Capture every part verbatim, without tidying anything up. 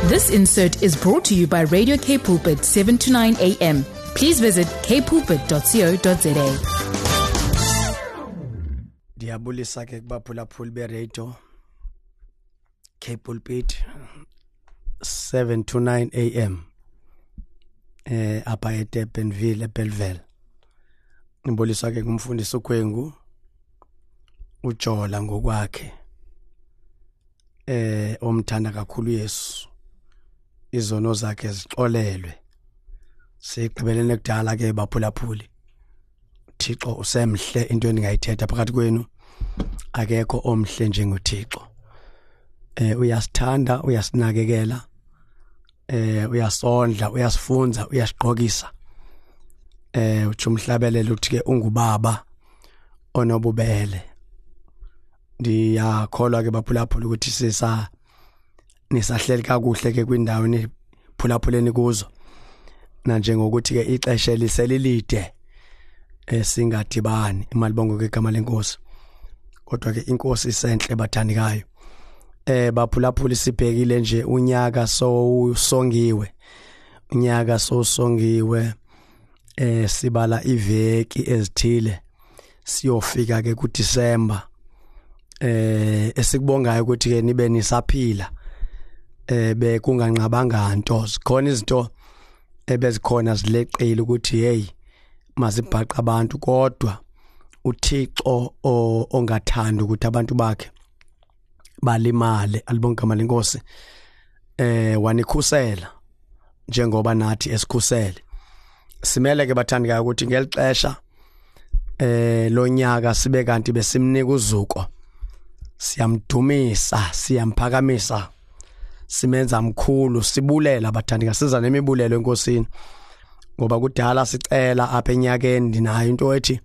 This insert is brought to you by Radio K Pulpit seven to nine a m. Please visit k pulpit dot co dot za. Diabulisa ke kubaphulaphuli be radio K Pulpit seven to nine a m. Eh apha eDurbanville eBellville. Ngibulisa ke kumfundisi uKhwengu uJola ngokwakhe. Eh omthanda kakhulu Yesu. Izono zakhe zixolelwe. Siqhubelene kudala ke baphulaphuli. Uthixo usemhle into engayithetha phakathi kwenu. Akekho omhle njengoThixo. Eh uyasithanda, uyasinakekela. Eh uyasondla, uyasifunza, uyasiqhokisa. Eh uthi umhlabelele uthi ke ungubaba onobubele. Ndiyakholwa ke baphulaphula ukuthi sisa nisahleli kakuhle ke kwindawo ni phulaphuleni kuzo. Na njengokuthi ke ixesha eliselilide esingadibani imalibongo ke igama lenkosi. Kodwa ke inkosi isenhle bathandikayo. Eh baphulaphula sibhekile nje unyaka so songiwe. Unyaka so songiwe eh sibala iveki ezithile siyofika ke ku December. Eh esikubongayo ukuthi ke nibe nisaphila. Eh be kunganqabanga nto zikhona izinto ebezikhona zileqile ukuthi hey mazibhaqa abantu kodwa uThixo ongathanda ukuthi abantu bakhe balimale alibonke igama lenkosi eh wanikhusela njengoba nathi esikhusele simele ke bathandikayo ukuthi ngelixesha eh lonyaka sibe kanti besimnika uzuko siyamdumisa siyamphakamisa simenza mkhulu sibulela bathandika siza nemibulelo enkosini ngoba kudala sicela apha enyakeni ndinayo into ethi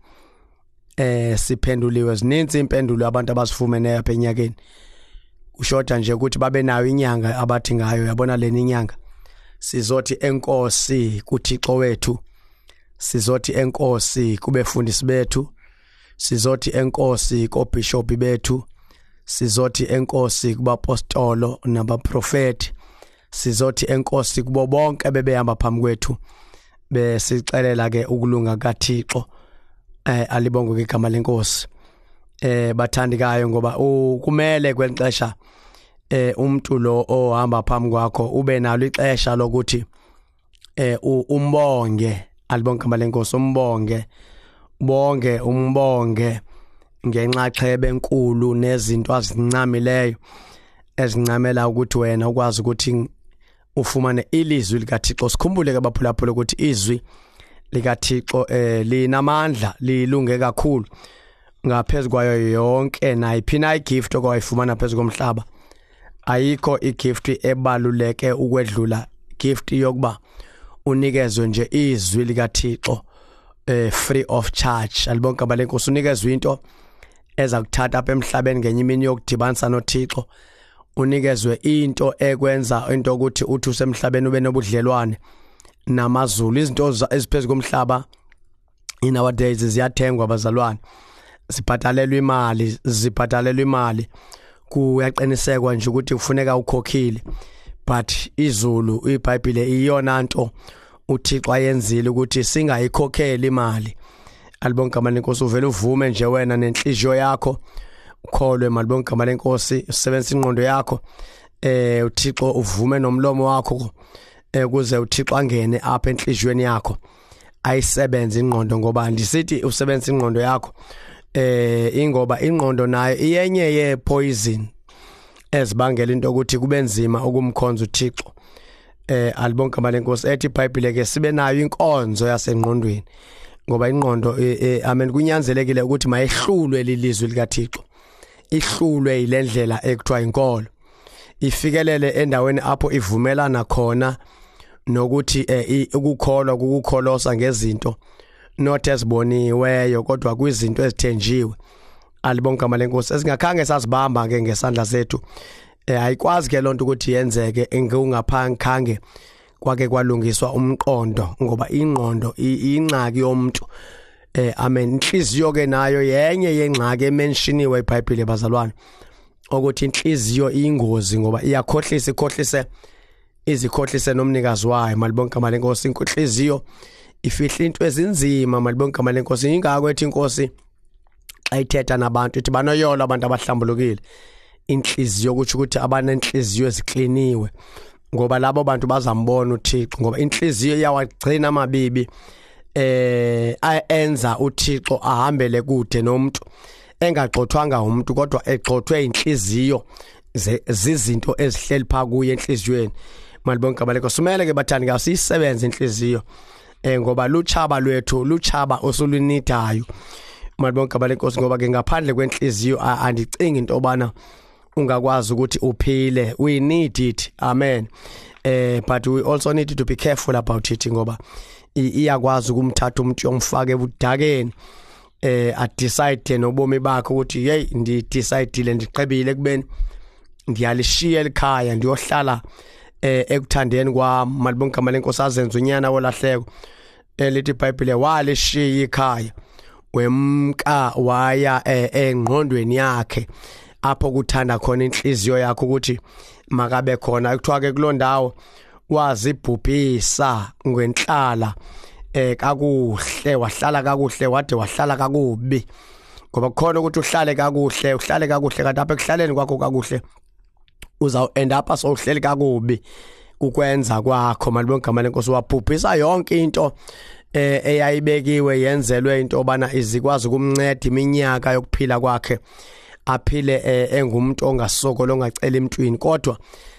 eh siphenduliwe zininzi impendulo abantu abasifumeneyo apha enyakeni ushoda nje ukuthi babe nayo inyanga abathi ngayo yabona leni inyanga sizothi enkosi kuThixo wethu sizothi enkosi kubefundisi bethu sizothi enkosi kobishop bethu sizothi enkosi kubapostolo nabaprofeti sizothi enkosi kubo bonke bebehamba phambi kwethu besicelela ke ukulunga kaThixo eh alibongo ke igama lenkosi eh bathandikayo ngoba kumele kwelixesha eh umuntu lo ohamba phambi kwakho ube nalo ixesha lokuthi eh umbonge alibongo igama lenkosi umbonge bonke umbonge ngenxaxhebe enkulu nezinto azincamileyo ezincamela ukuthi wena ukwazi ukuthi ufumane ilizwi likaThixo. Sikhumbule ke baphulaphula ukuthi izwi likaThixo eh linamandla lilunge kakhulu ngaphezulu kwayo yonke nayiphina igift okwayifumana phezulu komhlaba. Ayikho igift ebaluleke ukwedlula gift yokuba unikezwe nje izwi likaThixo eh free of charge. Alibonke abalenkosi unikezwe into eza kuthatha apha emhlabeni ngenye imini yokudibanisa noThixo. Unikezwe into ekwenza into ukuthi uthi usemhlabeni ube nobudlelwane namazulu. Izinto eziphezulu komhlaba in our days ziyathengwa abazalwane. Sibhatalelwa imali, zibhatalelwa imali. Kuyaqinisekwa nje ukuthi kufuneka ukhokhile. But izulu iBhayibheli iyona nto uThixo ayenzile ukuthi singayikhokheli imali. Alibonke igama lenkosi uvela uvume nje wena nenhliziyo yakho ukholwe malibonke igama lenkosi usebenzisa ingqondo yakho eh uThixo uvume nomlomo wakho eh kuze uThixo angene apha enhliziyweni yakho ayisebenze ingqondo ngoba andisithi usebenzisa ingqondo yakho eh ingoba ingqondo nayo iyenye ye poison ezibangela into ukuthi kube nzima ukumkhonza uThixo. Eh alibonke igama lenkosi ethi iBhayibheli ke sibe nayo inkonzo yasengqondweni ngoba ingqondo amen kunyanzelekile ukuthi mayihlulwe lilizwi likaThixo. Ihlulwe ilendlela ekuthiwa inkolo. Ifikelele endaweni apho ivumelana khona nokuthi ukukholwa ukukholosa ngezinto not eziboniweyo kodwa kwizinto ezithenjiwe. Alibonke igama lenkosi esingakhange sasibamba ke ngesandla sethu. Eh ayikwazi ke lonto ukuthi yenzeke engungaphange kwake kwalungiswa umqondo ngoba ingqondo ingxaki yomuntu eh amen inhliziyo ke nayo yenye yengxaki emenshiniwe eBhayibheli bazalwane ukuthi inhliziyo iyingozi ngoba iyakhohlisa ikhohlise izikhohlise nomnikazi wayo malibonke igama lenkosi. Inhliziyo ifihla into ezinzima malibonke igama lenkosi. Ingakho ethi inkosi ayithetha nabantu ithi banoyolo abantu abahlambulukile. Inhliziyo ukuthi ukuthi abanenhliziyo ezikliniwe ngoba labo bantu bazambona uThixo, ngoba inhliziyo iyawagcina amabibi eh ayenza uThixo ahambele kude nomuntu engagxothwanga umuntu kodwa egxothwe inhliziyo zizinto ezihleli pha kuye enhliziyweni malibonke abaleko. Sumele ke bathandi ka sisebenze inhliziyo eh ngoba luchaba lwethu luchaba osulunidayo malibonke abaleko, ngoba ke ngaphandle kwenhliziyo andicingi into obana ungakwazi ukuthi uphile. We need it, amen. Eh but we also need to be careful about it ngoba iyakwazi ukumthatha umuntu yomfaka ebudakeni eh a decide nobomi bakhe ukuthi hey ndi decidele ndiqebile kubeni ngiyalishiya ekhaya ndiyohlala eh ekuthandeni kwami malibonke igama lenkosi. Azenza unyana wolahleko elithi iBhayibheli walishiya ikhaya wemka waya engqondweni yakhe apho kuthanda khona inhliziyo yakhe ukuthi makabe khona. Kuthiwa ke kulondawo wazibhubhisa ngwenhlala eh kakuhle, wahlala kakuhle wade wahlala kakubi, ngoba kukhona ukuthi uhlale kakuhle uhlale kakuhle kanti apha ekuhlaleni kwakho kakuhle uzaw end up asowuhleli kakubi ukwenza kwakho malibonke igama lenkosi. Wabhubhisa yonke into eh eyayibekiwe yenzelwe into obana izikwazi ukumnceda iminyaka yokuphila kwakhe aphile engumuntu ongasokolo ongacela emntwini, kodwa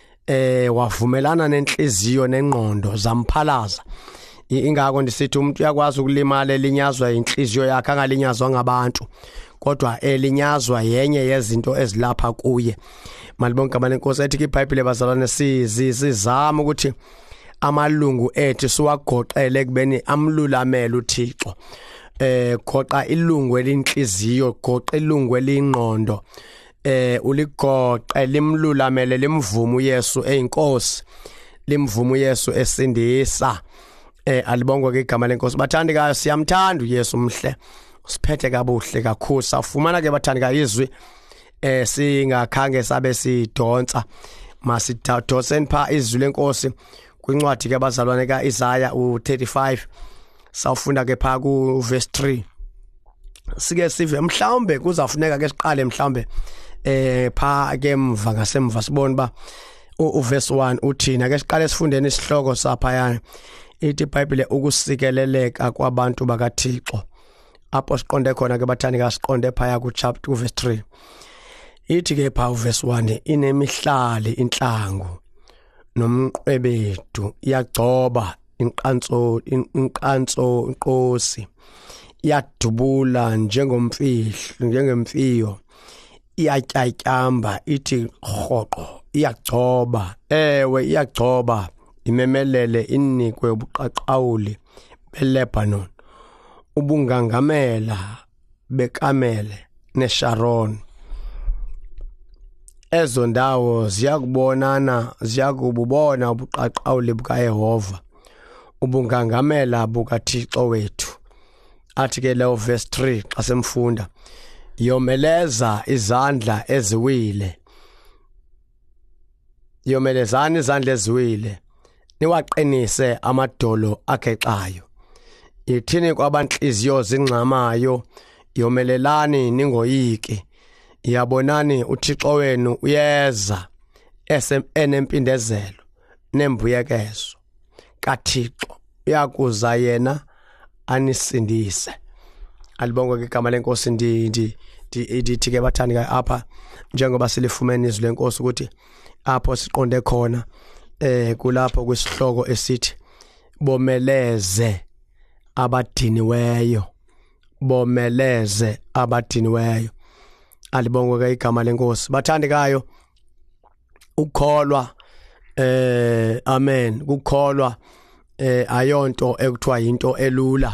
eh wavumelana nenhliziyo nengqondo zamphalaza. Ingakho ndisithi umuntu uyakwazi ukulimala elinyazwa inhliziyo yakhe angalinyazwa ngabantu kodwa elinyazwa yenye yezinto ezilapha kuye malibonke igama lenkosi. Ethi iBhayibheli bazalwane sizama ukuthi amalungu ethu siwagoqele kubeni amlulamele uThixo. Eh goqa ilungu elinhliziyo, goqa ilungu elingqondo, eh uligoqe limlulamele limvumo uYesu eyinkosi, limvumo uYesu esindisa. Eh alibongwe ke igama lenkosi. Bathandikayo siyamthanda uYesu mhle, siphethe kabuhle kakhulu. Safumana ke bathandikayo izwi eh singakhange sabe sidonsa, masidonseni pha izwi lenkosi kwincwadi ke abazalwane kaIsaya u thirty-five. Sawufunda ke pha ku verse three. Sike sive mhlawumbe kuzafuneka ke siqale mhlawumbe eh pha ke emva ngasemva sibone ba u verse one uthina. Ke siqale sifundeni isihloko sapha yana ithi iBhayibheli ukusikeleleka kwabantu bakaThixo. Apho siqonde khona ke bathani ka siqonde phaya ku chapter ku verse three. Ithi ke pha u verse one inemihlali inhlangu nomqwebedu iyagcoba inqanso inqanso inkosi iyadubula njengomfihlo njengemfiyo iyatyatyamba ithi rhoqo iyagcoba ewe iyagcoba imemelele inikwe ubuqaqawuli beLebanon ubungangamela bekamele neSharon. Ezo ndawo ziyakubonana ziyakububona ubuqaqawuli bukaYehova ubungangamela bukaThixo wethu. Athi ke leyo verse three xa semfunda yomeleza izandla eziwile, yomelezani izandla eziwile niwaqinise amadolo akhexayo. Yithini kwabanhliziyo zingxamayo yomelelani ningoyiki. Yabonani uThixo wenu uyeza enempindezelo nembuyekezo kaThixo uyakuza yena anisindise. Alibongwe ke igama lenkosi. Ndi ndi ndithi ke bathandika apha njengoba silifumene izwi lenkosi ukuthi apho siqonde khona eh kulapho kwesihloko esithi bomeleze abadiniweyo, bomeleze abadiniweyo. Alibongwe ke igama lenkosi. Bathandikayo ukukholwa eh amen, ukukholwa eh ayonto ekuthiwa into elula.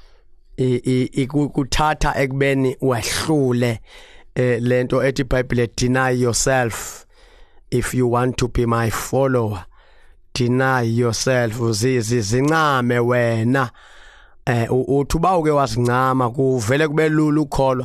Ikuthatha ekubeni wehlule eh lento ethi iBhayibheli deny yourself if you want to be my follower. Deny yourself, uzizincame wena. Eh uthuba uke wasincama kuvele kube lula ukukholwa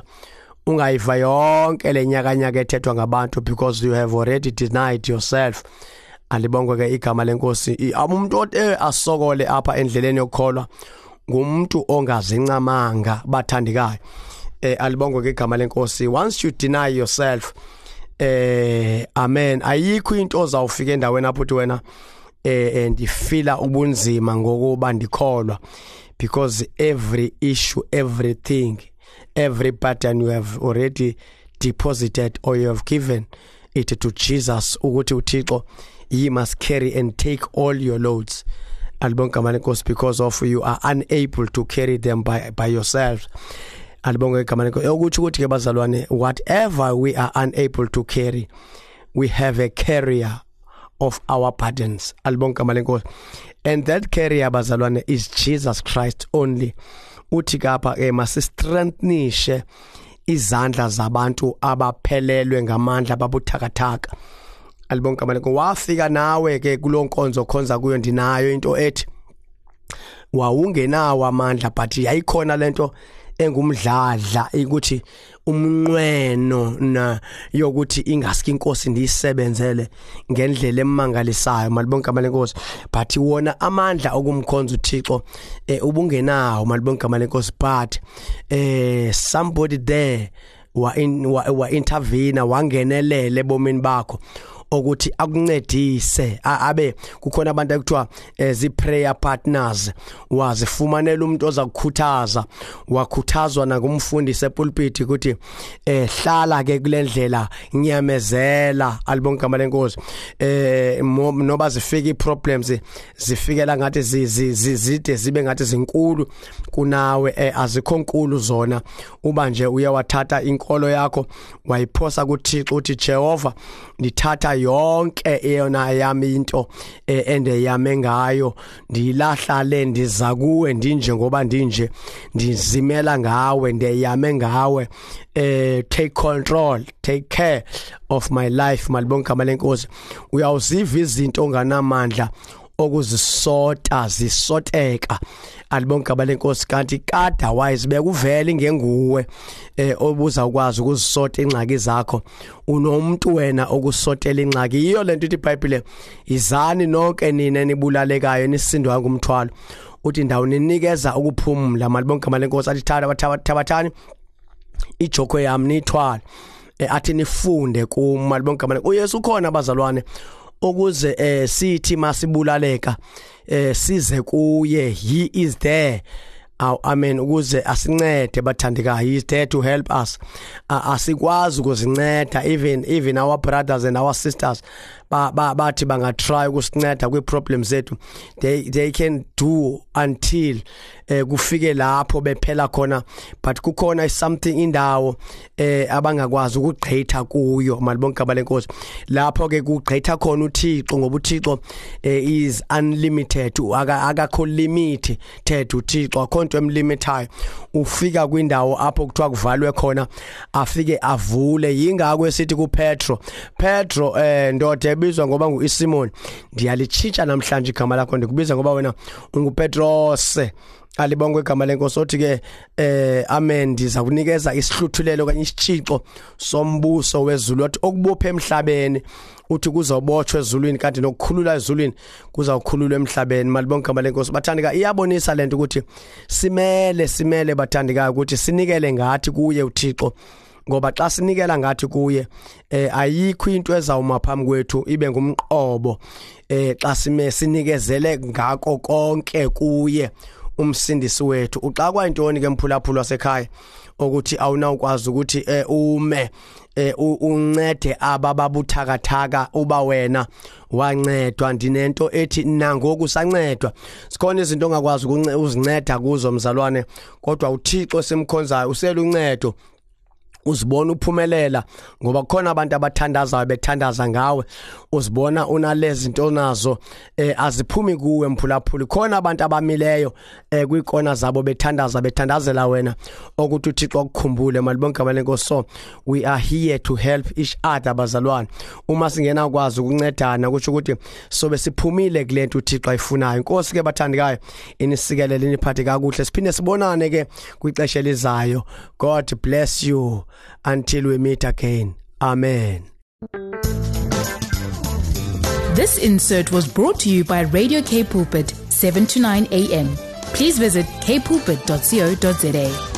ungayiva yonke lenyakanyaka ethethwa ngabantu because you have already denied yourself. alibongwe ke igama lenkosi. Umuntu othi asokole apha endleleni yokukholwa ngumuntu ongazincamanga bathandikayo. Eh alibongwe ke igama lenkosi. Once you deny yourself, eh amen, ayikho into ozawufika endaweni apho uthi wena eh ndifila ubunzima ngokuba ndikholwa, because every issue, everything, every pattern you have already deposited or you have given it to Jesus, ukuthi uThixo he must carry and take all your loads. Alibonga manenkosi, because of you are unable to carry them by by yourselves. Alibonga manenkosi ukuthi ukuthi ke bazalwane, whatever we are unable to carry, we have a carrier of our burdens. Alibonga manenkosi, and that carrier bazalwane is Jesus Christ only. Uthi kapha ke masistrengthenishe izandla zabantu abaphelelwe ngamandla babuthakathaka. Alibonga manenkosi, wafika nawe ke kulonkonzo khonza kuyo ndinayo into ethi wawungenawo amandla, but yayikhona lento engumdladla ukuthi umnqweno na yokuthi ingaski inkosi ndiyisebenzele ngendlela emangalisayo. Malibonga manenkosi, but wona amandla okumkhonza uThixo eh ubungenawo. Malibonga manenkosi, but eh somebody there wa in wa intervene wangenelele ebomini bakho ukuthi akuncedise abe kukhona abantu ekuthiwa ezi prayer partners, wazifumanela umuntu ozakukhuthaza, wakhuthazwa nangumfundisi epulpit ukuthi eh hlala ke kulendlela nyamezela. Alibonga manenkosi, eh noba zifika iproblems zifikela ngathi zizide zibe ngathi zinkulu kunawe, eh azikho nkulu zona, uba nje uyawathatha inkolo yakho wayiphosa kuThixo uthi Jehova ndithatha yonke eyona yami into ende yame ngayo, ndilahla le ndiza kuwe ndinje ngoba ndinje, ndizimela ngawe, ndiyame ngawe, eh take control, take care of my life. Malibonga malenkosi, uyawuziva izinto onganamandla okuzisota zisoteka. Alibonga balenkosi, kanti kada wise bekuvela ngenguwe eh obuza ukwazi ukuzisota ingxaki zakho, unomuntu wena okusotela ingxaki. Iyo lento ithi iBhayibheli, izani nonke nina enibulalekayo nisindwa ngumthwalo, uthi ndawo ninikeza ukuphumula. Malibonga malenkosi, atithatha bathabathani ijoko yami nithwala, athi nifunde ku. Malibonga malenkosi, uYesu ukhona bazalwane ukuze eh sithi masibulaleka eh size kuye. He is there, uh, amen, ukuze asincede bathandika. He is there to help us. uh, asikwazi ukuzinceda, even even our brothers and our sisters ba bathi banga try ukusinceda kwi problems zethu, they they can do until eh kufike lapho bephela khona, but kukhona something indawo eh abangakwazi ukugqitha kuyo. Malibonga balenkosi, lapho ke kugqitha khona uThixo, ngoba uThixo eh, is unlimited, akakho limit thethu uThixo, akho nto emlimitayo. Ufika kwindawo apho kuthiwa kuvalwe khona afike avule. Yingakho esithi kuPetro, Petro eh ndoda ebizwa ngoba nguIsimoni, ndiyalichitsha namhlanje igama lakho ndikubiza ngoba wena unguPetros. Alibongwe igama lenkosi, othi ke eh amen, ndiza kunikeza isihluthulelo kanye isitshixo sombuso wezulu, wathi okubopha emhlabeni uthi kuzobotshwe ezulwini, kanti nokukhulula ezulwini kuzawukhululwa emhlabeni. Malibonga igama lenkosi, bathandika, iyabonisa lento ukuthi simele simele bathandika ukuthi sinikele ngathi kuye uThixo, ngoba xa sinikela ngathi kuye eh ayikho into ezawuma phambi kwethu ibe ngumqobo eh xa sime sinikezele ngako konke kuye umsindisi wethu. Uxa kwayintoni ke mphulaphula wasekhaya ukuthi awuna ukwazi ukuthi eh ume eh uncede abababuthakathaka, uba wena wancedwa. Ndinento ethi nangoku sancedwa. Sikhona izinto ongakwazi ukuzinceda kuzo mzalwane, kodwa uThixo semkhonzayo usela uncedo, uzibona uphumelela, ngoba khona abantu abathandazayo bethandaza ngawe, uzibona unalezi into nazo eh aziphumi kuwe mphulaphuli. Khona abantu abamileyo eh kwikona zabo bethandaza bethandazela wena ukuthi uThixo akukhumbule. Malibonga malenkosi, so we are here to help each other bazalwane. Uma singena ukwazi ukuncedana kusho ukuthi sobe siphumile kulento uThixo ayifunayo. Inkosi ke bathandikayo, inisikelele niphathe kakuhle, siphinde sibonane ke kwixesha elizayo. God bless you until we meet again. Amen. This insert was brought to you by Radio K Pulpit, seven to nine a.m. Please visit k pulpit dot co dot za.